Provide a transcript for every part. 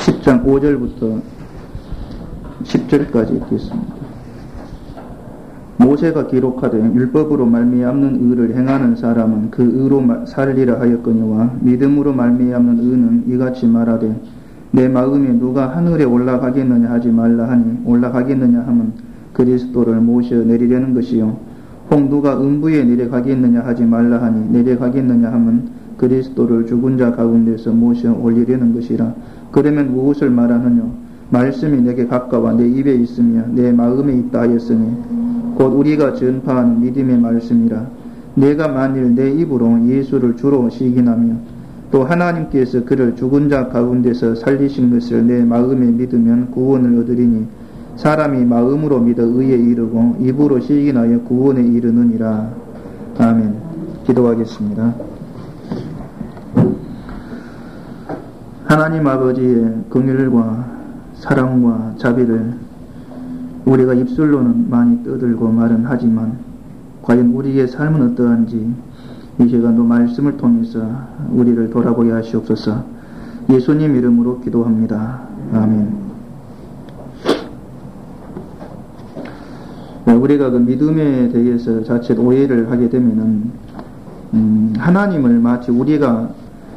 10장 5절부터 10절까지 읽겠습니다. 모세가 기록하되 율법으로 말미암는 의를 행하는 사람은 그 의로 살리라 하였거니와 믿음으로 말미암는 의는 이같이 말하되 내 마음에 누가 하늘에 올라가겠느냐 하지 말라 하니 올라가겠느냐 하면 그리스도를 모셔 내리려는 것이요 혹 누가 음부에 내려가겠느냐 하지 말라 하니 내려가겠느냐 하면 그리스도를 죽은 자 가운데서 모셔 올리려는 것이라. 그러면 무엇을 말하느냐? 말씀이 내게 가까워 내 입에 있으며 내 마음에 있다 하였으니 곧 우리가 전파하는 믿음의 말씀이라. 내가 만일 내 입으로 예수를 주로 시기하며 또 하나님께서 그를 죽은 자 가운데서 살리신 것을 내 마음에 믿으면 구원을 얻으리니 사람이 마음으로 믿어 의에 이르고 입으로 시기하여 구원에 이르느니라. 아멘. 기도하겠습니다. 하나님 아버지의 긍휼과 사랑과 자비를 우리가 입술로는 많이 떠들고 말은 하지만 과연 우리의 삶은 어떠한지 이 시간도 말씀을 통해서 우리를 돌아보게 하시옵소서. 예수님 이름으로 기도합니다. 아멘. 우리가 그 믿음에 대해서 자칫 오해를 하게 되면은 하나님을 마치 우리가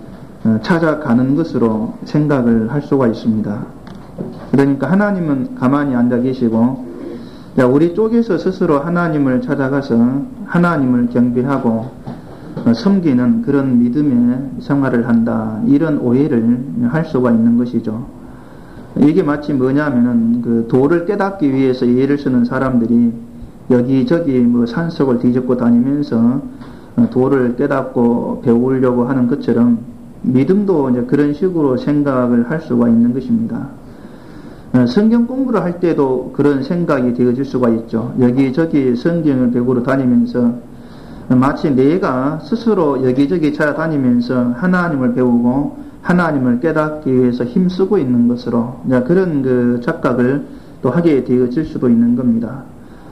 찾아가는 것으로 생각을 할 수가 있습니다. 그러니까 하나님은 가만히 앉아 계시고 우리 쪽에서 스스로 하나님을 찾아가서 하나님을 경배하고 섬기는 그런 믿음의 생활을 한다. 이런 오해를 할 수가 있는 것이죠. 이게 마치 뭐냐면은 그 도를 깨닫기 위해서 예를 쓰는 사람들이 여기저기 뭐 산속을 뒤집고 다니면서 도를 깨닫고 배우려고 하는 것처럼 믿음도 이제 그런 식으로 생각을 할 수가 있는 것입니다. 성경 공부를 할 때도 그런 생각이 되어질 수가 있죠. 여기저기 성경을 배우러 다니면서 마치 내가 스스로 여기저기 찾아다니면서 하나님을 배우고 하나님을 깨닫기 위해서 힘쓰고 있는 것으로 그런 그 착각을 또 하게 되어질 수도 있는 겁니다.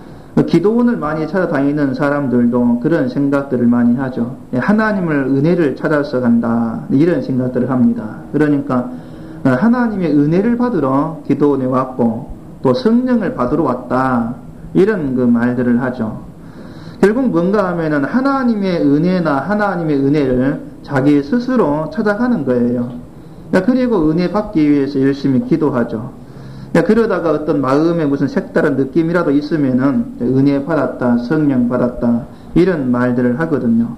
기도원을 많이 찾아다니는 사람들도 그런 생각들을 많이 하죠. 하나님을 은혜를 찾아서 간다 이런 생각들을 합니다. 그러니까 하나님의 은혜를 받으러 기도원에 왔고 또 성령을 받으러 왔다 이런 그 말들을 하죠. 결국 뭔가 하면은 하나님의 은혜나 하나님의 은혜를 자기 스스로 찾아가는 거예요. 그리고 은혜 받기 위해서 열심히 기도하죠. 그러다가 어떤 마음에 무슨 색다른 느낌이라도 있으면은 은혜 받았다, 성령 받았다 이런 말들을 하거든요.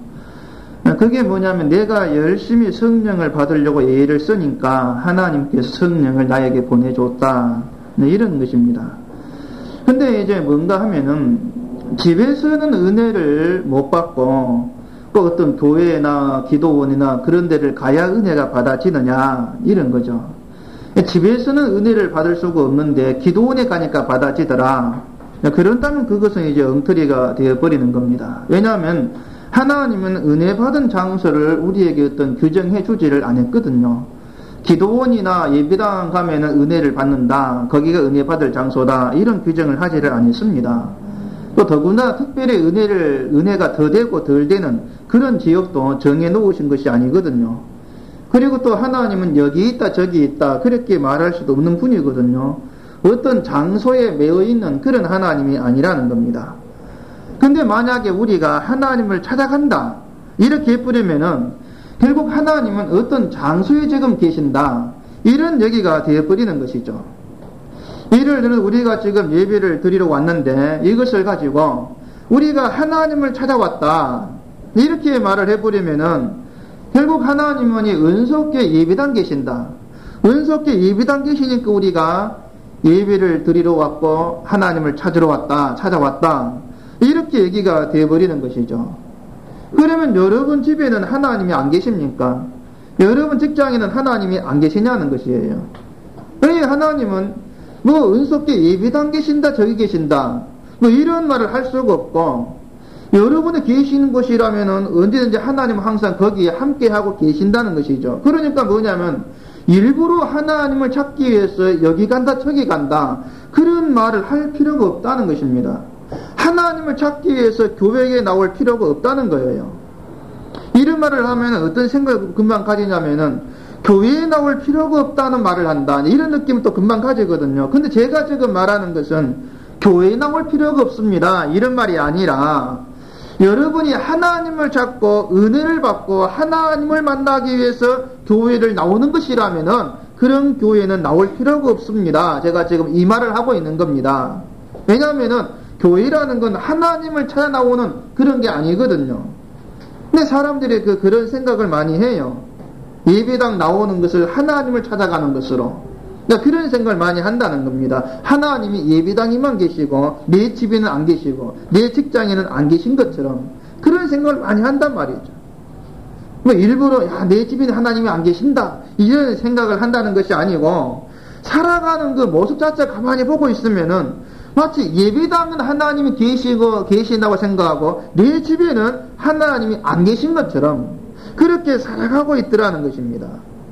그게 뭐냐면 내가 열심히 성령을 받으려고 애를 쓰니까 하나님께서 성령을 나에게 보내줬다 이런 것입니다. 근데 이제 뭔가 하면은 집에서는 은혜를 못 받고 또 어떤 교회나 기도원이나 그런 데를 가야 은혜가 받아지느냐 이런 거죠. 집에서는 은혜를 받을 수가 없는데 기도원에 가니까 받아지더라. 그런다면 그것은 이제 엉터리가 되어버리는 겁니다. 왜냐하면 하나님은 은혜 받은 장소를 우리에게 어떤 규정해 주지를 않았거든요. 기도원이나 예배당 가면은 은혜를 받는다. 거기가 은혜 받을 장소다. 이런 규정을 하지를 않았습니다. 또 더구나 특별히 은혜가 더 되고 덜 되는 그런 지역도 정해 놓으신 것이 아니거든요. 그리고 또 하나님은 여기 있다 저기 있다 그렇게 말할 수도 없는 분이거든요. 어떤 장소에 매여 있는 그런 하나님이 아니라는 겁니다. 근데 만약에 우리가 하나님을 찾아간다 이렇게 해버리면은 결국 하나님은 어떤 장소에 지금 계신다 이런 얘기가 되어버리는 것이죠. 예를 들어 우리가 지금 예배를 드리러 왔는데 이것을 가지고 우리가 하나님을 찾아왔다 이렇게 말을 해버리면은 결국 하나님은 은속계 예배당 계신다. 은속계 예배당 계시니까 우리가 예배를 드리러 왔고 하나님을 찾으러 왔다, 찾아왔다. 이렇게 얘기가 되어버리는 것이죠. 그러면 여러분 집에는 하나님이 안 계십니까? 여러분 직장에는 하나님이 안 계시냐는 것이에요. 그러니까 하나님은 뭐 은속계 예배당 계신다, 저기 계신다. 뭐 이런 말을 할 수가 없고 여러분이 계시는 곳이라면은 언제든지 하나님은 항상 거기에 함께하고 계신다는 것이죠. 그러니까 뭐냐면 일부러 하나님을 찾기 위해서 여기 간다 저기 간다 그런 말을 할 필요가 없다는 것입니다. 하나님을 찾기 위해서 교회에 나올 필요가 없다는 거예요. 이런 말을 하면 어떤 생각을 금방 가지냐면은 교회에 나올 필요가 없다는 말을 한다. 이런 느낌은 또 금방 가지거든요. 근데 제가 지금 말하는 것은 교회에 나올 필요가 없습니다. 이런 말이 아니라 여러분이 하나님을 찾고 은혜를 받고 하나님을 만나기 위해서 교회를 나오는 것이라면은 그런 교회는 나올 필요가 없습니다. 제가 지금 이 말을 하고 있는 겁니다. 왜냐하면은 교회라는 건 하나님을 찾아 나오는 그런 게 아니거든요. 근데 사람들이 그런 생각을 많이 해요. 예배당 나오는 것을 하나님을 찾아가는 것으로. 그러니까 그런 생각을 많이 한다는 겁니다. 하나님이 예배당에만 계시고 내 집에는 안 계시고 내 직장에는 안 계신 것처럼 그런 생각을 많이 한단 말이죠. 뭐 일부러 내 집에는 하나님이 안 계신다 이런 생각을 한다는 것이 아니고 살아가는 그 모습 자체를 가만히 보고 있으면은 마치 예배당은 하나님이 계신다고 생각하고 내 집에는 하나님이 안 계신 것처럼 그렇게 살아가고 있더라는 것입니다.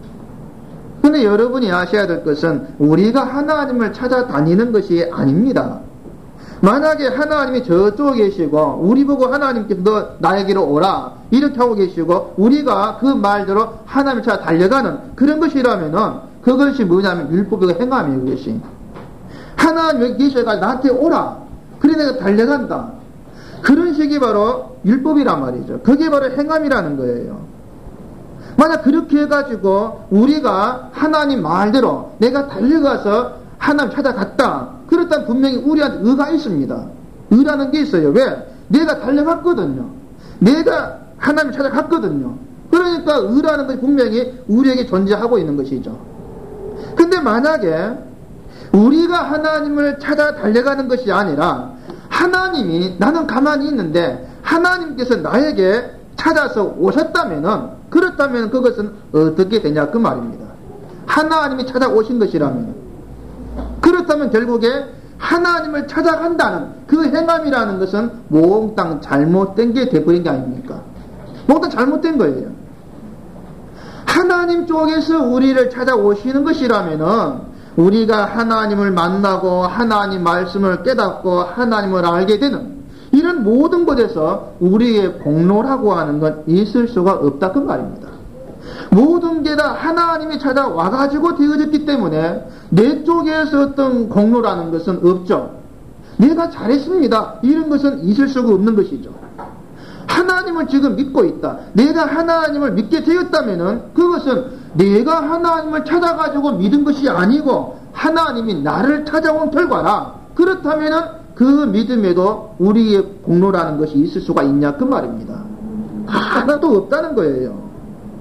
근데 여러분이 아셔야 될 것은 우리가 하나님을 찾아다니는 것이 아닙니다. 만약에 하나님이 저쪽에 계시고 우리 보고 하나님께서 너 나에게로 오라 이렇게 하고 계시고 우리가 그 말대로 하나님을 찾아 달려가는 그런 것이라면은 그것이 뭐냐면 율법의 행함이에요. 그것이 하나님 여기 계셔가지고 나한테 오라 그래 내가 달려간다 그런 식이 바로 율법이란 말이죠. 그게 바로 행함이라는 거예요. 만약 그렇게 해가지고 우리가 하나님 말대로 내가 달려가서 하나님 찾아갔다. 그렇다면 분명히 우리한테 의가 있습니다. 의라는 게 있어요. 왜? 내가 달려갔거든요. 내가 하나님 찾아갔거든요. 그러니까 의라는 것이 분명히 우리에게 존재하고 있는 것이죠. 근데 만약에 우리가 하나님을 찾아 달려가는 것이 아니라 하나님이 나는 가만히 있는데 하나님께서 나에게 찾아서 오셨다면은 그렇다면 그것은 어떻게 되냐 그 말입니다. 하나님이 찾아오신 것이라면 그렇다면 결국에 하나님을 찾아간다는 그 행함이라는 것은 몽땅 잘못된 게 돼버린 게 아닙니까? 몽땅 잘못된 거예요. 하나님 쪽에서 우리를 찾아오시는 것이라면은 우리가 하나님을 만나고 하나님 말씀을 깨닫고 하나님을 알게 되는 이런 모든 곳에서 우리의 공로라고 하는 건 있을 수가 없다 그 말입니다. 모든 게 다 하나님이 찾아와가지고 되어졌기 때문에 내 쪽에서 어떤 공로라는 것은 없죠. 내가 잘했습니다. 이런 것은 있을 수가 없는 것이죠. 하나님을 지금 믿고 있다. 내가 하나님을 믿게 되었다면은 그것은 내가 하나님을 찾아가지고 믿은 것이 아니고 하나님이 나를 찾아온 결과라. 그렇다면은 그 믿음에도 우리의 공로라는 것이 있을 수가 있냐 그 말입니다. 하나도 없다는 거예요.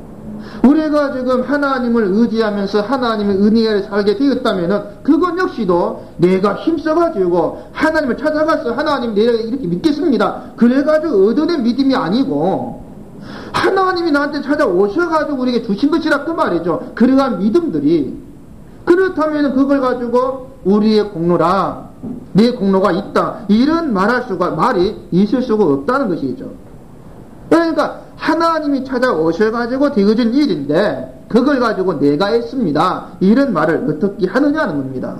우리가 지금 하나님을 의지하면서 하나님의 은혜를 살게 되었다면은 그건 역시도 내가 힘써가지고 하나님을 찾아가서 하나님 내가 이렇게 믿겠습니다. 그래가지고 얻어낸 믿음이 아니고 하나님이 나한테 찾아오셔가지고 우리에게 주신 것이라 그 말이죠. 그러한 믿음들이 그렇다면 그걸 가지고 우리의 공로라 내 공로가 있다 이런 말이 있을 수가 없다는 것이죠. 그러니까 하나님이 찾아오셔가지고 되어진 일인데 그걸 가지고 내가 했습니다 이런 말을 어떻게 하느냐는 겁니다.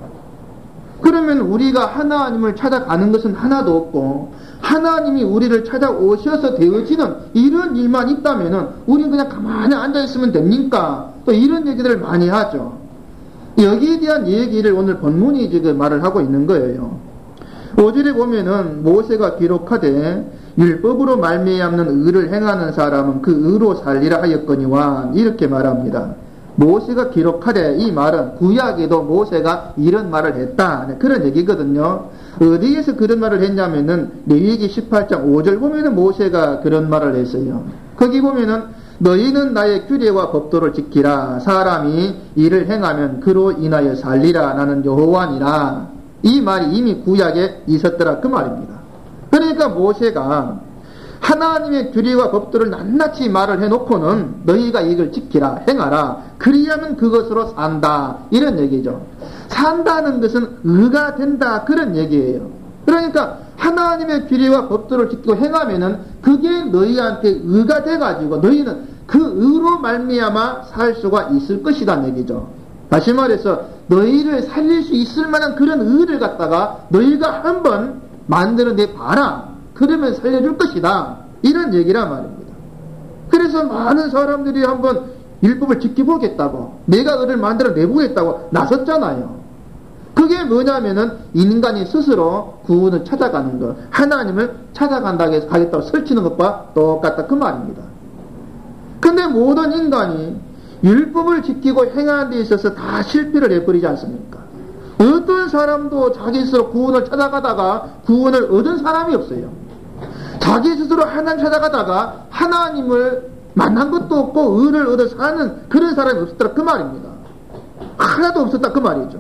그러면 우리가 하나님을 찾아가는 것은 하나도 없고 하나님이 우리를 찾아오셔서 되어지는 이런 일만 있다면은 우리는 그냥 가만히 앉아있으면 됩니까? 또 이런 얘기들을 많이 하죠. 여기에 대한 얘기를 오늘 본문이 지금 말을 하고 있는 거예요. 5절에 보면은 모세가 기록하되 율법으로 말미암는 의를 행하는 사람은 그 의로 살리라 하였거니와 이렇게 말합니다. 모세가 기록하되 이 말은 구약에도 모세가 이런 말을 했다 그런 얘기거든요. 어디에서 그런 말을 했냐면은 레위기 18장 5절 보면은 모세가 그런 말을 했어요. 거기 보면은 너희는 나의 규례와 법도를 지키라. 사람이 이를 행하면 그로 인하여 살리라. 나는 여호와니라. 이 말이 이미 구약에 있었더라 그 말입니다. 그러니까 모세가 하나님의 규례와 법도를 낱낱이 말을 해놓고는 너희가 이걸 지키라 행하라 그리하면 그것으로 산다 이런 얘기죠. 산다는 것은 의가 된다 그런 얘기예요. 그러니까 하나님의 규례와 법도를 지키고 행하면은 그게 너희한테 의가 돼가지고 너희는 그 의로 말미암아 살 수가 있을 것이란 얘기죠. 다시 말해서 너희를 살릴 수 있을 만한 그런 의를 갖다가 너희가 한번 만들어내 봐라. 그러면 살려줄 것이다. 이런 얘기란 말입니다. 그래서 많은 사람들이 한번 율법을 지켜보겠다고, 내가 을을 만들어 내보겠다고 나섰잖아요. 그게 뭐냐면은 인간이 스스로 구원을 찾아가는 것, 하나님을 찾아간다고 해서 가겠다고 설치는 것과 똑같다 그 말입니다. 근데 모든 인간이 율법을 지키고 행하는 데 있어서 다 실패를 해버리지 않습니까? 어떤 사람도 자기 스스로 구원을 찾아가다가 구원을 얻은 사람이 없어요. 자기 스스로 하나님 찾아가다가 하나님을 만난 것도 없고 의를 얻어 사는 그런 사람이 없었다 그 말입니다. 하나도 없었다 그 말이죠.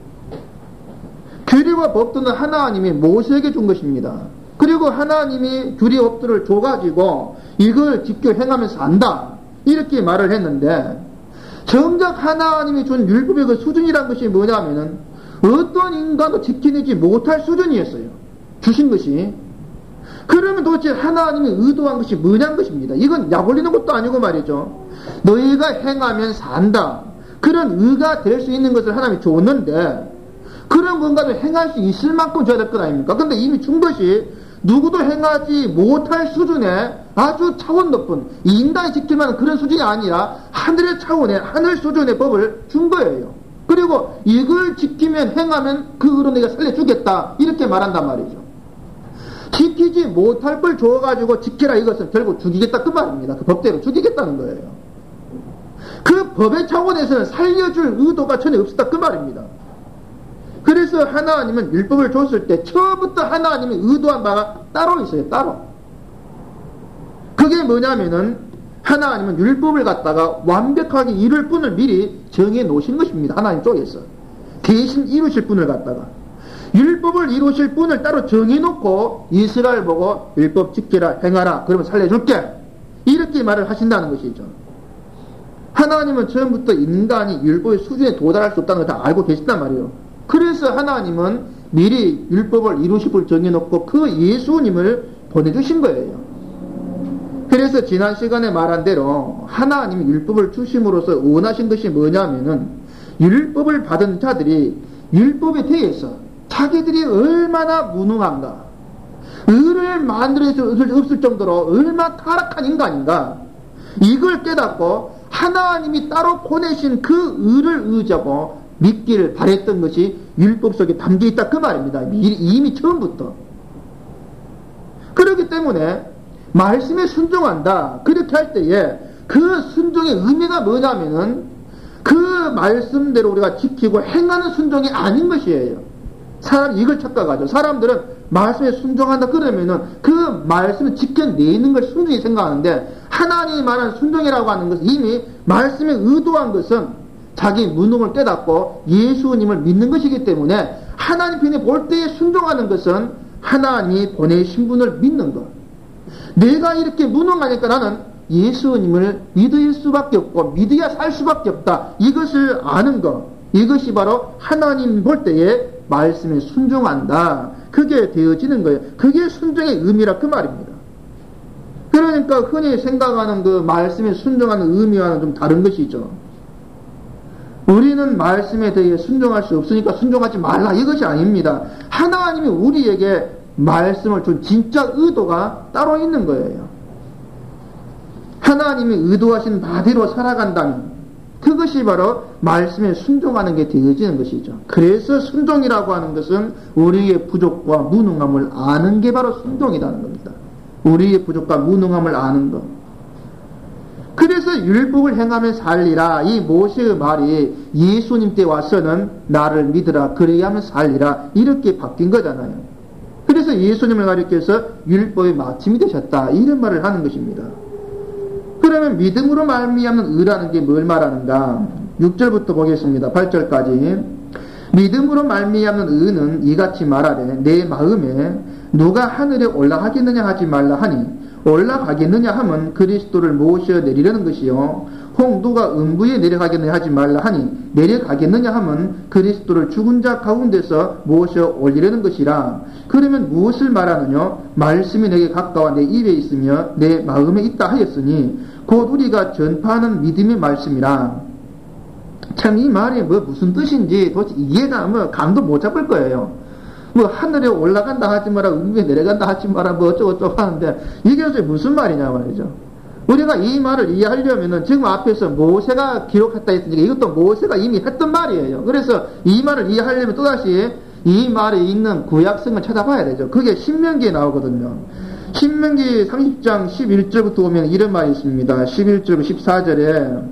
규리와 법도는 하나님이 모세에게 준 것입니다. 그리고 하나님이 규리 법도를 줘가지고 이걸 지켜 행하면서 산다 이렇게 말을 했는데, 정작 하나님이 준 율법의 그 수준이란 것이 뭐냐면은 어떤 인간도 지켜내지 못할 수준이었어요. 주신 것이. 그러면 도대체 하나님이 의도한 것이 뭐냐는 것입니다. 이건 약 올리는 것도 아니고 말이죠. 너희가 행하면 산다. 그런 의가 될 수 있는 것을 하나님이 줬는데, 그런 뭔가를 행할 수 있을 만큼 줘야 될 것 아닙니까? 근데 이미 준 것이 누구도 행하지 못할 수준의 아주 차원 높은, 인간이 지킬 만한 그런 수준이 아니라 하늘의 차원의, 하늘 수준의 법을 준 거예요. 그리고 이걸 지키면, 행하면 그 의로 내가 살려주겠다 이렇게 말한단 말이죠. 지키지 못할 걸 줘가지고 지키라 이것은 결국 죽이겠다 그 말입니다. 그 법대로 죽이겠다는 거예요. 그 법의 차원에서는 살려줄 의도가 전혀 없었다 그 말입니다. 그래서 하나님은 율법을 줬을 때 처음부터 하나님이 의도한 바가 따로 있어요. 따로. 그게 뭐냐면은 하나님은 율법을 갖다가 완벽하게 이룰 분을 미리 정해 놓으신 것입니다. 하나님 쪽에서 대신 이루실 분을 갖다가 율법을 이루실 분을 따로 정해 놓고 이스라엘 보고 율법 지키라 행하라 그러면 살려줄게 이렇게 말을 하신다는 것이죠. 하나님은 처음부터 인간이 율법의 수준에 도달할 수 없다는 걸 다 알고 계신단 말이에요. 그래서 하나님은 미리 율법을 이루실 분을 정해놓고 그 예수님을 보내주신 거예요. 그래서 지난 시간에 말한 대로 하나님이 율법을 주심으로써 원하신 것이 뭐냐면은 율법을 받은 자들이 율법에 대해서 자기들이 얼마나 무능한가, 의를 만들 수 없을 정도로 얼마나 타락한 인간인가, 이걸 깨닫고 하나님이 따로 보내신 그 의를 의지하고 믿기를 바랬던 것이 율법 속에 담겨있다 그 말입니다. 이미 처음부터. 그렇기 때문에 말씀에 순종한다 그렇게 할 때에 그 순종의 의미가 뭐냐면은 그 말씀대로 우리가 지키고 행하는 순종이 아닌 것이에요. 사람이 이걸 착각하죠. 사람들은 말씀에 순종한다 그러면은 그 말씀을 지켜내는 걸 순종히 생각하는데, 하나님이 말하는 순종이라고 하는 것은 이미 말씀에 의도한 것은 자기 무능을 깨닫고 예수님을 믿는 것이기 때문에 하나님 편에 볼 때에 순종하는 것은 하나님이 보내신 분을 믿는 것. 내가 이렇게 무능하니까 나는 예수님을 믿을 수밖에 없고 믿어야 살 수밖에 없다. 이것을 아는 것. 이것이 바로 하나님 볼 때에 말씀에 순종한다. 그게 되어지는 거예요. 그게 순종의 의미라 그 말입니다. 그러니까 흔히 생각하는 그 말씀에 순종하는 의미와는 좀 다른 것이죠. 우리는 말씀에 대해 순종할 수 없으니까 순종하지 말라 이것이 아닙니다. 하나님이 우리에게 말씀을 준 진짜 의도가 따로 있는 거예요. 하나님이 의도하신 바대로 살아간다면 그것이 바로 말씀에 순종하는 게 되어지는 것이죠. 그래서 순종이라고 하는 것은 우리의 부족과 무능함을 아는 게 바로 순종이라는 겁니다. 우리의 부족과 무능함을 아는 것. 그래서 율법을 행하면 살리라. 이 모세의 말이 예수님 때 와서는 나를 믿으라 그래야 하면 살리라 이렇게 바뀐 거잖아요. 그래서 예수님을 가리켜서 율법의 마침이 되셨다 이런 말을 하는 것입니다. 그러면 믿음으로 말미암는 의라는 게 뭘 말하는가? 6절부터 보겠습니다. 8절까지. 믿음으로 말미암는 의는 이같이 말하되 내 마음에 누가 하늘에 올라가겠느냐 하지 말라 하니 올라가겠느냐 하면 그리스도를 모셔 내리려는 것이요 혹 누가 음부에 내려가겠느냐 하지 말라 하니 내려가겠느냐 하면 그리스도를 죽은 자 가운데서 모셔 올리려는 것이라. 그러면 무엇을 말하느냐? 말씀이 내게 가까워 내 입에 있으며 내 마음에 있다 하였으니 곧 우리가 전파하는 믿음의 말씀이라. 참 이 말이 무슨 뜻인지 도대체 이해가 감도 못 잡을 거예요. 하늘에 올라간다 하지 마라, 음부에 내려간다 하지 마라, 어쩌고저쩌고 하는데, 이게 도대체 무슨 말이냐 말이죠. 우리가 이 말을 이해하려면은 지금 앞에서 모세가 기록했다 했으니까 이것도 모세가 이미 했던 말이에요. 그래서 이 말을 이해하려면 또다시 이 말에 있는 구약성을 찾아봐야 되죠. 그게 신명기에 나오거든요. 신명기 30장 11절부터 보면 이런 말이 있습니다. 11절 14절에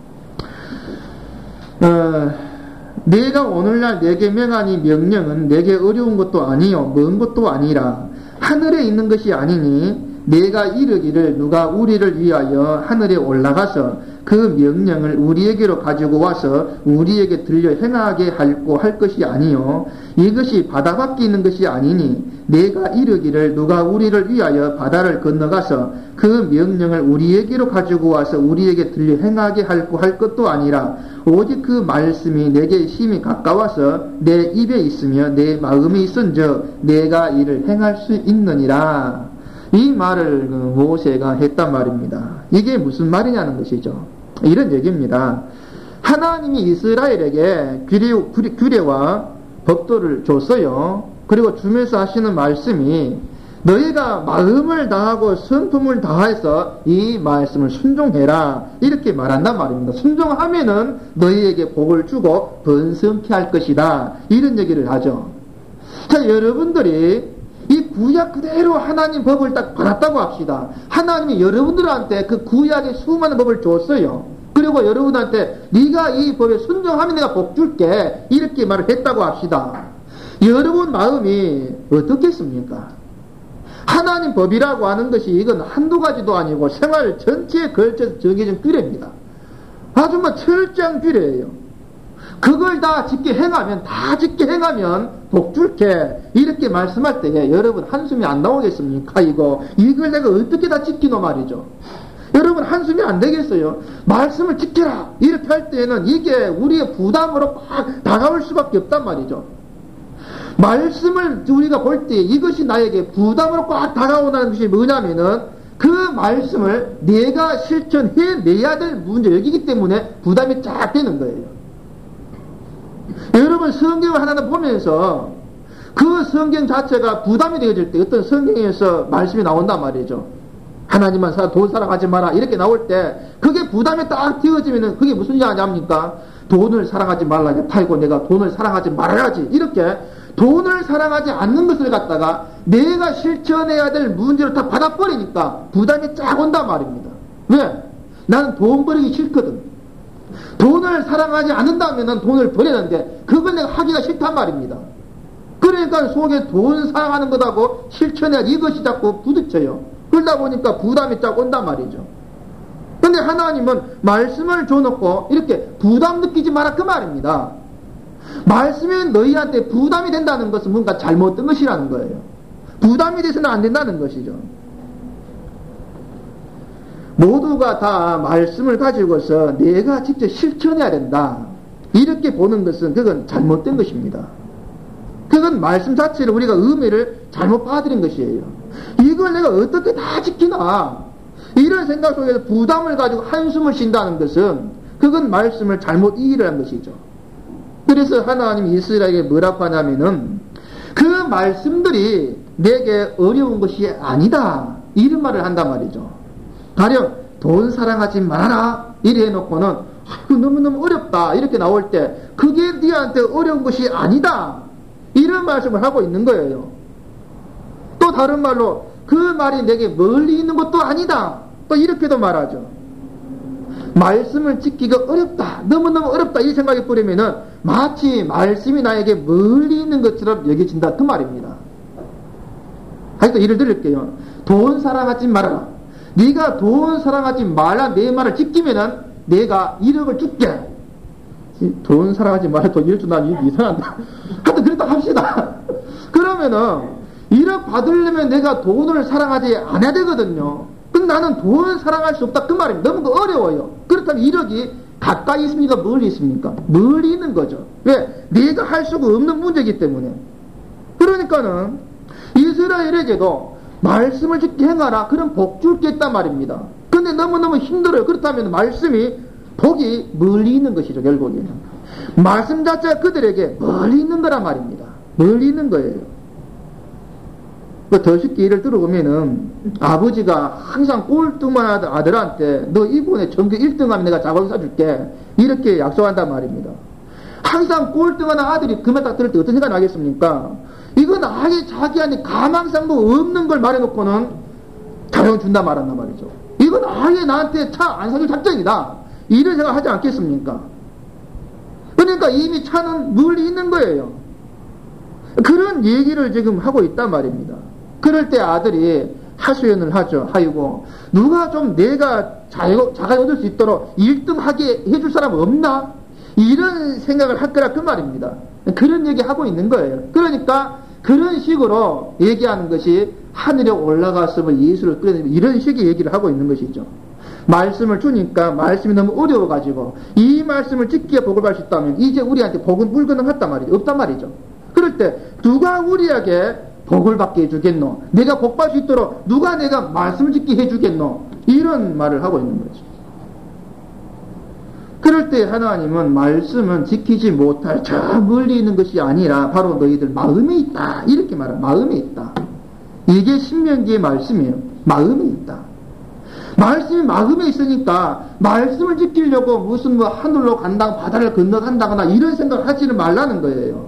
내가 오늘날 내게 명한 이 명령은 내게 어려운 것도 아니요 먼 것도 아니라 하늘에 있는 것이 아니니 내가 이르기를 누가 우리를 위하여 하늘에 올라가서 그 명령을 우리에게로 가지고 와서 우리에게 들려 행하게 할 것이 아니요 이것이 바다 밖에 있는 것이 아니니 내가 이르기를 누가 우리를 위하여 바다를 건너가서 그 명령을 우리에게로 가지고 와서 우리에게 들려 행하게 할 것도 아니라 오직 그 말씀이 내게 심히 가까워서 내 입에 있으며 내 마음에 있은즉 내가 이를 행할 수 있느니라. 이 말을 모세가 했단 말입니다. 이게 무슨 말이냐는 것이죠. 이런 얘기입니다. 하나님이 이스라엘에게 규례와 법도를 줬어요. 그리고 주면서 하시는 말씀이 너희가 마음을 다하고 성품을 다해서 이 말씀을 순종해라 이렇게 말한단 말입니다. 순종하면은 너희에게 복을 주고 번성케 할 것이다 이런 얘기를 하죠. 자, 여러분들이 이 구약 그대로 하나님 법을 딱 받았다고 합시다. 하나님이 여러분들한테 그 구약의 수많은 법을 줬어요. 그리고 여러분한테 네가 이 법에 순종하면 내가 복 줄게 이렇게 말을 했다고 합시다. 여러분 마음이 어떻겠습니까? 하나님 법이라고 하는 것이 이건 한두 가지도 아니고 생활 전체에 걸쳐서 정해진 규례입니다. 아주 철저한 규례예요. 그걸 다 짙게 행하면 복 줄게 이렇게 말씀할 때에 여러분 한숨이 안 나오겠습니까? 이걸 내가 어떻게 다 지키노 말이죠. 여러분 한숨이 안 되겠어요. 말씀을 지켜라 이렇게 할 때에는 이게 우리의 부담으로 막 다가올 수밖에 없단 말이죠. 말씀을 우리가 볼 때 이것이 나에게 부담으로 꽉 다가오는 것이 뭐냐면은 그 말씀을 내가 실천해내야 될 문제이기 때문에 부담이 쫙 되는 거예요. 여러분 성경을 하나 보면서 그 성경 자체가 부담이 되어질 때 어떤 성경에서 말씀이 나온단 말이죠. 하나님만 돈 사랑하지 마라 이렇게 나올 때 그게 부담이 딱 되어지면은 그게 무슨 이야기합니까? 돈을 사랑하지 말라 팔고 내가 돈을 사랑하지 말아야지 이렇게 돈을 사랑하지 않는 것을 갖다가 내가 실천해야 될 문제를 다 받아버리니까 부담이 쫙 온단 말입니다. 왜? 나는 돈 버리기 싫거든. 돈을 사랑하지 않는다면 돈을 버리는데 그걸 내가 하기가 싫단 말입니다. 그러니까 속에 돈 사랑하는 것하고 실천해야 이것이 자꾸 부딪혀요. 그러다 보니까 부담이 쫙 온단 말이죠. 근데 하나님은 말씀을 줘놓고 이렇게 부담 느끼지 마라 그 말입니다. 말씀이 너희한테 부담이 된다는 것은 뭔가 잘못된 것이라는 거예요. 부담이 돼서는 안 된다는 것이죠. 모두가 다 말씀을 가지고서 내가 직접 실천해야 된다 이렇게 보는 것은 그건 잘못된 것입니다. 그건 말씀 자체를 우리가 의미를 잘못 받아들인 것이에요. 이걸 내가 어떻게 다 지키나 이런 생각 속에서 부담을 가지고 한숨을 쉰다는 것은 그건 말씀을 잘못 이해를 한 것이죠. 그래서 하나님이 이스라엘에게 뭐라고 하냐면은 그 말씀들이 내게 어려운 것이 아니다 이런 말을 한단 말이죠. 가령 돈 사랑하지 말아라 이래 해놓고는 너무너무 어렵다 이렇게 나올 때 그게 네한테 어려운 것이 아니다 이런 말씀을 하고 있는 거예요. 또 다른 말로 그 말이 내게 멀리 있는 것도 아니다 또 이렇게도 말하죠. 말씀을 지키기가 어렵다 너무너무 어렵다 이 생각이 뿌리면은 마치 말씀이 나에게 멀리 있는 것처럼 여겨진다 그 말입니다. 다시 또 예를 들을게요. 돈 사랑하지 말아라. 네가 돈 사랑하지 말라 내 말을 지키면은 내가 1억을 줄게. 돈 사랑하지 말라 돈 1억 준다 이상한다. 하여튼 그렇다 합시다. 그러면은 1억 받으려면 내가 돈을 사랑하지 않아야 되거든요. 근데 나는 돈 사랑할 수 없다 그 말입니다. 너무 어려워요. 그렇다면 1억이 가까이 있습니까? 멀리 있습니까? 멀리 있는 거죠. 왜? 내가 할 수가 없는 문제이기 때문에. 그러니까는 이스라엘에게도 말씀을 지켜 행하라 그럼 복 줄게 있단 말입니다. 근데 너무너무 힘들어요. 그렇다면 말씀이 복이 멀리 있는 것이죠. 결국에는 말씀 자체가 그들에게 멀리 있는 거란 말입니다. 멀리 있는 거예요. 더 쉽게 예를 들어보면은 아버지가 항상 꼴등만 하던 아들한테 너 이번에 전교 1등하면 내가 자가용 사줄게 이렇게 약속한단 말입니다. 항상 꼴등하는 아들이 그 말 딱 들을 때 어떤 생각이 나겠습니까? 이건 아예 자기한테 가망상도 없는 걸 말해놓고는 자가용 준다 말한단 말이죠. 이건 아예 나한테 차 안 사줄 작정이다 이런 생각 하지 않겠습니까? 그러니까 이미 차는 멀리 있는 거예요. 그런 얘기를 지금 하고 있단 말입니다. 그럴 때 아들이 하소연을 하죠. 아이고, 누가 좀 내가 자가 얻을 수 있도록 1등 하게 해줄 사람 없나? 이런 생각을 할 거라 그 말입니다. 그런 얘기 하고 있는 거예요. 그러니까 그런 식으로 얘기하는 것이 하늘에 올라갔으면 예수를 끌어내면 이런 식의 얘기를 하고 있는 것이죠. 말씀을 주니까 말씀이 너무 어려워가지고 이 말씀을 지키게 복을 받을 수 있다면 이제 우리한테 복은 물건은 같단 말이죠. 없단 말이죠. 그럴 때 누가 우리에게 복을 받게 해주겠노? 내가 복 받을 수 있도록 누가 내가 말씀을 지키게 해주겠노? 이런 말을 하고 있는 거죠. 그럴 때 하나님은 말씀은 지키지 못할 저 멀리 있는 것이 아니라 바로 너희들 마음에 있다 이렇게 말해요. 마음에 있다. 이게 신명기의 말씀이에요. 마음에 있다. 말씀이 마음에 있으니까 말씀을 지키려고 무슨 뭐 하늘로 간다 바다를 건너간다거나 이런 생각을 하지는 말라는 거예요.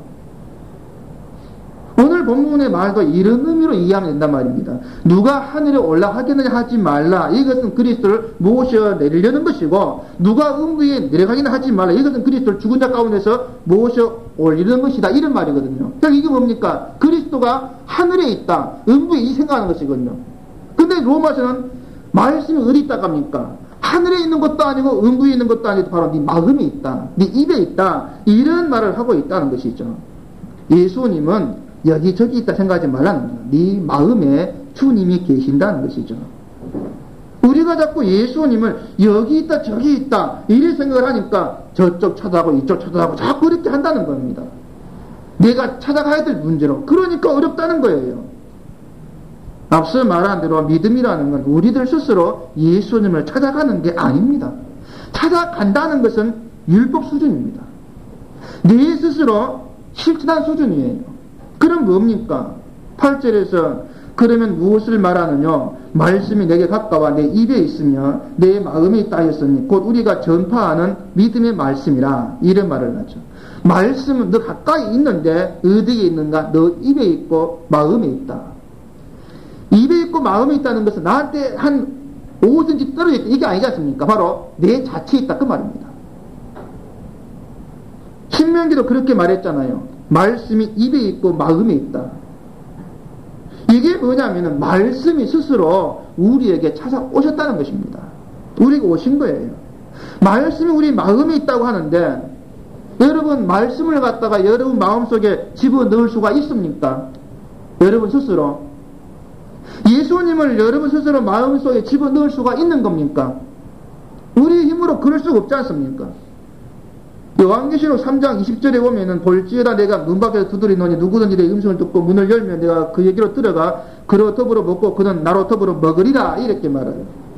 오늘 본문의 말도 이런 의미로 이해하면 된단 말입니다. 누가 하늘에 올라가겠느냐 하지 말라. 이것은 그리스도를 모셔 내리려는 것이고 누가 음부에 내려가기는 하지 말라. 이것은 그리스도를 죽은 자 가운데서 모셔 올리는 것이다. 이런 말이거든요. 그러니까 이게 뭡니까? 그리스도가 하늘에 있다. 음부에 이 생각하는 것이거든요. 근데 로마서는 말씀이 어디 있다 갑니까? 하늘에 있는 것도 아니고 음부에 있는 것도 아니고 바로 네 마음에 있다. 네 입에 있다. 이런 말을 하고 있다는 것이죠. 예수님은 여기저기 있다 생각하지 말라는 거예요. 네 마음에 주님이 계신다는 것이죠. 우리가 자꾸 예수님을 여기 있다 저기 있다 이런 생각을 하니까 저쪽 쳐다보고 이쪽 쳐다보고 자꾸 이렇게 한다는 겁니다. 내가 찾아가야 될 문제로. 그러니까 어렵다는 거예요. 앞서 말한 대로 믿음이라는 건 우리들 스스로 예수님을 찾아가는 게 아닙니다. 찾아간다는 것은 율법 수준입니다. 내 스스로 실천한 수준이에요. 그럼 뭡니까? 8절에서 그러면 무엇을 말하느냐? 말씀이 내게 가까워 내 입에 있으며 내 마음에 있다 하였으니 곧 우리가 전파하는 믿음의 말씀이라 이런 말을 하죠. 말씀은 너 가까이 있는데 어디에 있는가? 너 입에 있고 마음에 있다. 입에 있고 마음에 있다는 것은 나한테 한 5cm 떨어져 있다 이게 아니지 않습니까? 바로 내 자체에 있다 그 말입니다. 신명기도 그렇게 말했잖아요. 말씀이 입에 있고 마음에 있다. 이게 뭐냐면은 말씀이 스스로 우리에게 찾아오셨다는 것입니다. 우리에게 오신 거예요. 말씀이 우리 마음에 있다고 하는데 여러분 말씀을 갖다가 여러분 마음속에 집어넣을 수가 있습니까? 여러분 스스로 예수님을 여러분 스스로 마음속에 집어넣을 수가 있는 겁니까? 우리 힘으로 그럴 수가 없지 않습니까? 요한계시록 3장 20절에 보면은 볼지어다 내가 문 밖에서 두드리노니 누구든지 내 음성을 듣고 문을 열면 내가 그 얘기로 들어가 그로 더불어 먹고 그는 나로 더불어 먹으리라 이렇게 말해요.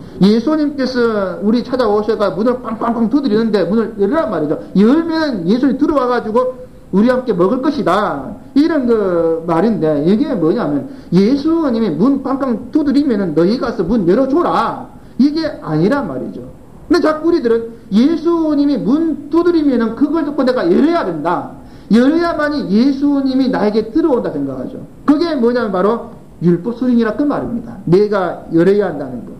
예수님께서 우리 찾아오셔가 문을 꽝꽝꽝 두드리는데 문을 열으란 말이죠. 열면 예수님이 들어와가지고 우리 함께 먹을 것이다 이런 그 말인데 이게 뭐냐면 예수님이 문 꽝꽝 두드리면은 너희 가서 문 열어줘라 이게 아니란 말이죠. 근데 자꾸 우리들은 예수님이 문 두드리면은 그걸 듣고 내가 열어야 된다. 열어야만이 예수님이 나에게 들어온다 생각하죠. 그게 뭐냐면 바로 율법 수준이라 그 말입니다. 내가 열어야 한다는 거.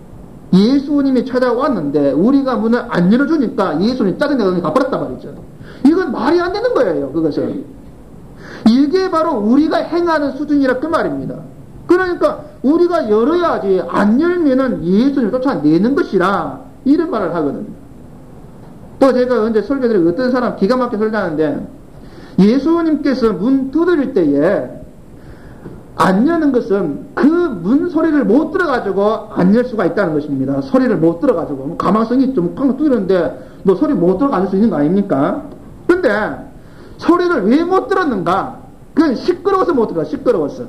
예수님이 찾아왔는데 우리가 문을 안 열어주니까 예수님이 짜증내서 가버렸단 말이죠. 이건 말이 안 되는 거예요. 그것은. 이게 바로 우리가 행하는 수준이라 그 말입니다. 그러니까 우리가 열어야지 안 열면은 예수님을 쫓아내는 것이라 이런 말을 하거든요. 또 제가 언제 설교드리고 어떤 사람 기가 막히게 설교하는데 예수님께서 문 두드릴 때에 안 여는 것은 그 문 소리를 못 들어가지고 안 열 수가 있다는 것입니다. 소리를 못 들어가지고 가망성이 좀 쾅 두드렸는데 너 소리 못 들어갈 수 있는 거 아닙니까? 근데 소리를 왜 못 들었는가? 그건 시끄러워서 못 들어가. 시끄러웠어.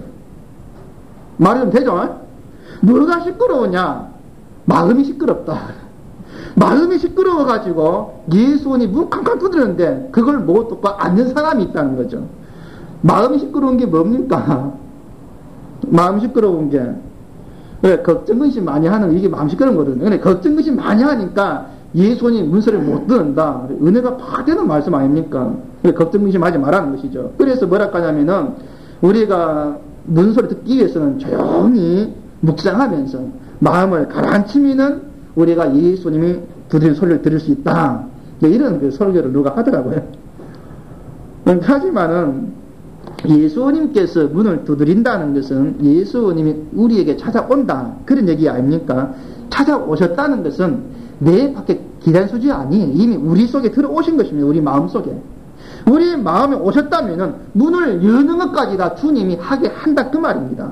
말이 좀 되죠? 뭐가 시끄러우냐? 마음이 시끄럽다. 마음이 시끄러워가지고 예수님이 문 쾅쾅 두드렸는데 그걸 못 듣고 앉는 사람이 있다는 거죠. 마음이 시끄러운 게 뭡니까? 마음 시끄러운 게, 그래, 걱정 근심 많이 하는 이게 마음 시끄러운 거거든요. 근데 걱정 근심 많이 하니까 예수님 문서를 못 듣는다. 은혜가 팍 되는 말씀 아닙니까? 그래, 걱정 근심 하지 말라는 것이죠. 그래서 뭐라 하냐면은, 우리가 문서를 듣기 위해서는 조용히 묵상하면서 마음을 가라앉히면은 우리가 예수님이 두드린 소리를 들을 수 있다. 이런 그 설교를 누가 하더라고요. 하지만은 예수님께서 문을 두드린다는 것은 예수님이 우리에게 찾아온다. 그런 얘기 아닙니까? 찾아오셨다는 것은 내 밖에 기다려주지 아니에요. 이미 우리 속에 들어오신 것입니다. 우리 마음 속에. 우리 마음에 오셨다면은 문을 여는 것까지 다 주님이 하게 한다. 그 말입니다.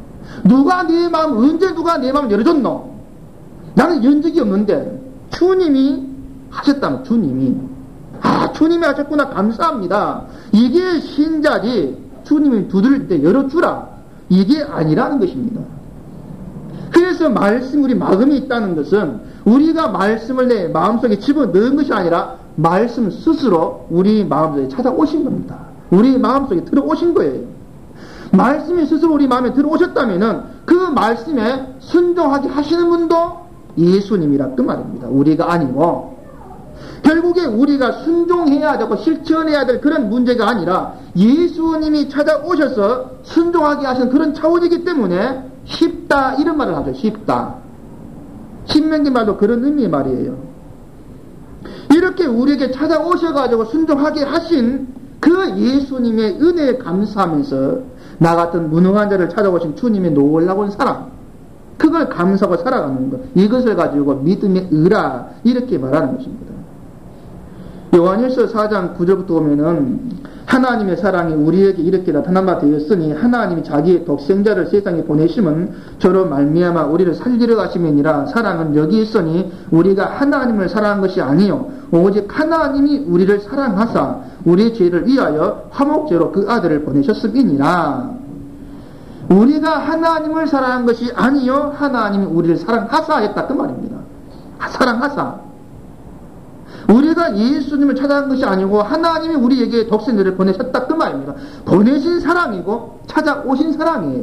언제 누가 내 마음을 열어줬노? 나는 연 적이 없는데 주님이 하셨다면 주님이 하셨구나 감사합니다. 이게 신자지 주님이 두드릴 때 열어주라 이게 아니라는 것입니다. 그래서 우리 마음이 있다는 것은 우리가 말씀을 내 마음속에 집어넣은 것이 아니라 말씀 스스로 우리 마음속에 찾아오신 겁니다. 우리 마음속에 들어오신 거예요. 말씀이 스스로 우리 마음에 들어오셨다면은 그 말씀에 순종하게 하시는 분도 예수님이라 그 말입니다. 우리가 아니고 결국에 우리가 순종해야 되고 실천해야 될 그런 문제가 아니라 예수님이 찾아오셔서 순종하게 하시는 그런 차원이기 때문에 쉽다 이런 말을 하죠. 쉽다. 신명기 말도 그런 의미의 말이에요. 이렇게 우리에게 찾아오셔가지고 순종하게 하신 그 예수님의 은혜에 감사하면서 나 같은 무능한 자를 찾아오신 주님의 놀라운 사랑 그걸 감사하고 살아가는 것 이것을 가지고 믿음의 의라 이렇게 말하는 것입니다. 요한일서 4장 9절부터 보면은 하나님의 사랑이 우리에게 이렇게 나타난 바 되었으니 하나님이 자기의 독생자를 세상에 보내심은 저로 말미암아 우리를 살리려 하심이니라. 사랑은 여기 있으니 우리가 하나님을 사랑한 것이 아니요 오직 하나님이 우리를 사랑하사 우리 죄를 위하여 화목제로 그 아들을 보내셨음이니라. 우리가 하나님을 사랑한 것이 아니요 하나님이 우리를 사랑하사 했다 그 말입니다. 사랑하사. 우리가 예수님을 찾아간 것이 아니고 하나님이 우리에게 독생자를 보내셨다 그 말입니다. 보내신 사랑이고 찾아오신 사랑이에요.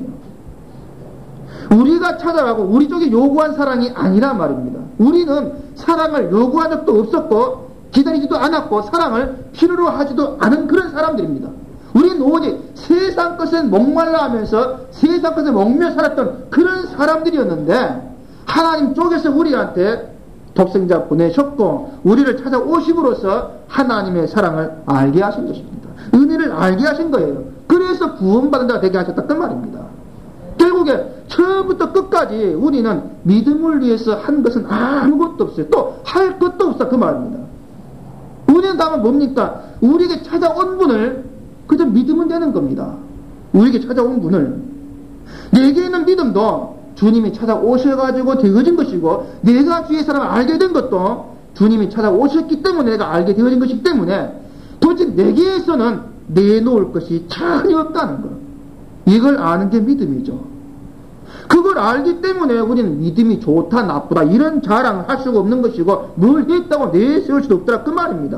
우리가 찾아가고 우리 쪽에 요구한 사랑이 아니라 말입니다. 우리는 사랑을 요구한 적도 없었고 기다리지도 않았고 사랑을 필요로 하지도 않은 그런 사람들입니다. 우리는 오직 세상 것에 목말라 하면서 세상 것에 목며 살았던 그런 사람들이었는데 하나님 쪽에서 우리한테 독생자 보내셨고 우리를 찾아오심으로써 하나님의 사랑을 알게 하신 것입니다. 은혜를 알게 하신 거예요. 그래서 구원받은 자가 되게 하셨다 그 말입니다. 결국에 처음부터 끝까지 우리는 믿음을 위해서 한 것은 아무것도 없어요. 또 할 것도 없다 그 말입니다. 우리는 다만 뭡니까? 우리에게 찾아온 분을 그저 믿으면 되는 겁니다. 우리에게 찾아온 분을 내게 있는 믿음도 주님이 찾아오셔가지고 되어진 것이고 내가 주의 사랑을 알게 된 것도 주님이 찾아오셨기 때문에 내가 알게 되어진 것이기 때문에 도대체 내게에서는 내놓을 것이 전혀 없다는 것. 이걸 아는 게 믿음이죠. 그걸 알기 때문에 우리는 믿음이 좋다 나쁘다 이런 자랑을 할 수가 없는 것이고 뭘 했다고 내세울 수도 없더라 그 말입니다.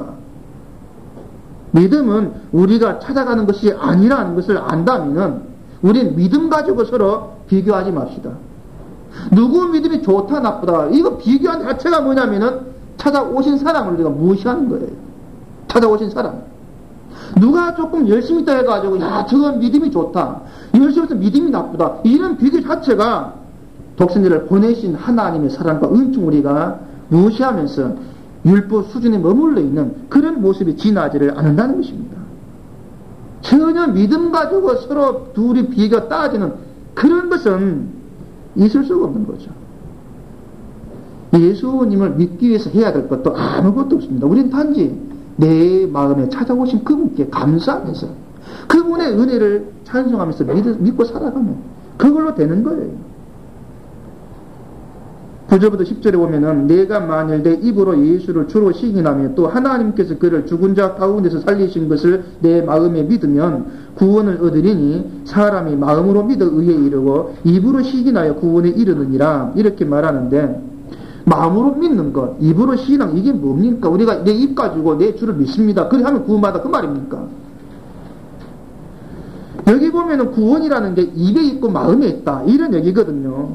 믿음은 우리가 찾아가는 것이 아니라는 것을 안다면은 우리는 믿음 가지고 서로 비교하지 맙시다. 누구 믿음이 좋다 나쁘다 이거 비교한 자체가 뭐냐면은 찾아오신 사랑을 우리가 무시하는 거예요. 찾아오신 사랑. 누가 조금 열심히 있다 해가지고 저건 믿음이 좋다 열심히 해서 믿음이 나쁘다 이런 비교 자체가 독생자를 보내신 하나님의 사랑과 은총 우리가 무시하면서 율법 수준에 머물러 있는 그런 모습이 지나지를 않는다는 것입니다. 전혀 믿음 가지고 서로 둘이 비교 따지는 그런 것은 있을 수가 없는 거죠. 예수님을 믿기 위해서 해야 될 것도 아무것도 없습니다. 우리는 단지 내 마음에 찾아오신 그분께 감사하면서 그분의 은혜를 찬송하면서 믿고 살아가면 그걸로 되는 거예요. 9절부터 10절에 보면은 내가 만일 내 입으로 예수를 주로 시인하며 또 하나님께서 그를 죽은 자 가운데서 살리신 것을 내 마음에 믿으면 구원을 얻으리니 사람이 마음으로 믿어 의에 이르고 입으로 시인하여 구원에 이르느니라 이렇게 말하는데 마음으로 믿는 것, 입으로 시인하는 이게 뭡니까? 우리가 내 입 가지고 내 주를 믿습니다. 그래 하면 구원받아 그 말입니까? 여기 보면은 구원이라는 게 입에 있고 마음에 있다, 이런 얘기거든요.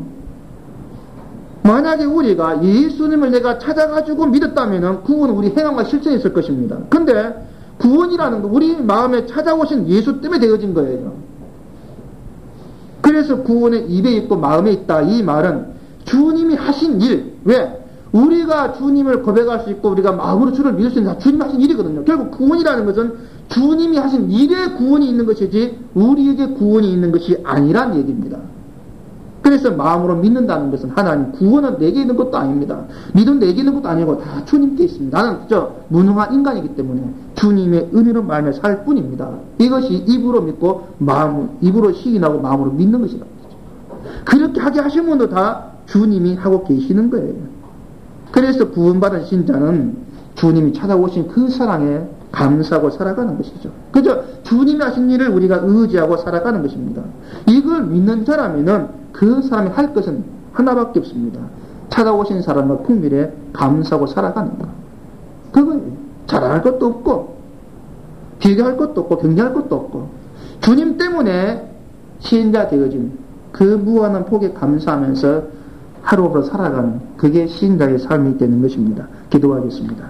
만약에 우리가 예수님을 내가 찾아가지고 믿었다면은 구원은 우리 행함과 실천했을 것입니다. 근데 구원이라는 거 우리 마음에 찾아오신 예수 때문에 되어진 거예요. 그래서 구원은 입에 있고 마음에 있다, 이 말은 주님이 하신 일, 왜? 우리가 주님을 고백할 수 있고 우리가 마음으로 주를 믿을 수 있는 다 주님이 하신 일이거든요. 결국 구원이라는 것은 주님이 하신 일에 구원이 있는 것이지 우리에게 구원이 있는 것이 아니란 얘기입니다. 그래서 마음으로 믿는다는 것은 하나님 구원은 내게 있는 것도 아닙니다. 믿음 내게 있는 것도 아니고 다 주님께 있습니다. 나는 그저 무능한 인간이기 때문에 주님의 은혜로 말며 살 뿐입니다. 이것이 입으로 믿고 입으로 시인하고 마음으로 믿는 것이다. 그렇게 하게 하신 분도 다 주님이 하고 계시는 거예요. 그래서 구원받은 신자는 주님이 찾아오신 그 사랑에 감사하고 살아가는 것이죠. 그저 주님이 하신 일을 우리가 의지하고 살아가는 것입니다. 이걸 믿는 자라면은 그 사람이 할 것은 하나밖에 없습니다. 찾아오신 사람과 풍밀에 감사하고 살아가는 것. 그거예요. 자랑할 것도 없고 비교할 것도 없고 경쟁할 것도 없고 주님 때문에 신자 되어진 그 무한한 복에 감사하면서 하루하루 살아가는, 그게 신자의 삶이 되는 것입니다. 기도하겠습니다.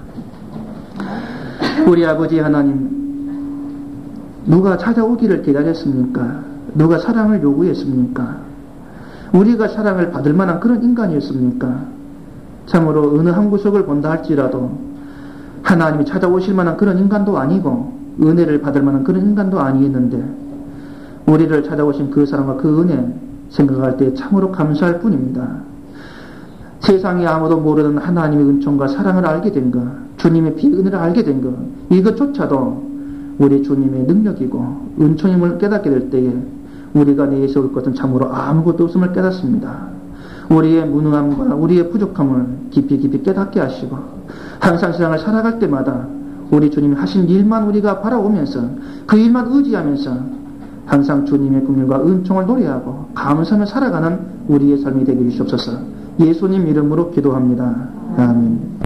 우리 아버지 하나님, 누가 찾아오기를 기다렸습니까? 누가 사랑을 요구했습니까? 우리가 사랑을 받을 만한 그런 인간이었습니까? 참으로 어느 한 구석을 본다 할지라도 하나님이 찾아오실 만한 그런 인간도 아니고 은혜를 받을 만한 그런 인간도 아니었는데 우리를 찾아오신 그 사랑과 그 은혜 생각할 때 참으로 감사할 뿐입니다. 세상에 아무도 모르는 하나님의 은총과 사랑을 알게 된 것, 주님의 비은혜를 알게 된 것, 이것조차도 우리 주님의 능력이고 은총임을 깨닫게 될 때에 우리가 내세울 것은 참으로 아무것도 없음을 깨닫습니다. 우리의 무능함과 우리의 부족함을 깊이 깨닫게 하시고 항상 세상을 살아갈 때마다 우리 주님이 하신 일만 우리가 바라보면서 그 일만 의지하면서 항상 주님의 긍휼과 은총을 노래하고 감사하며 살아가는 우리의 삶이 되게 해주시옵소서. 예수님 이름으로 기도합니다. 아멘.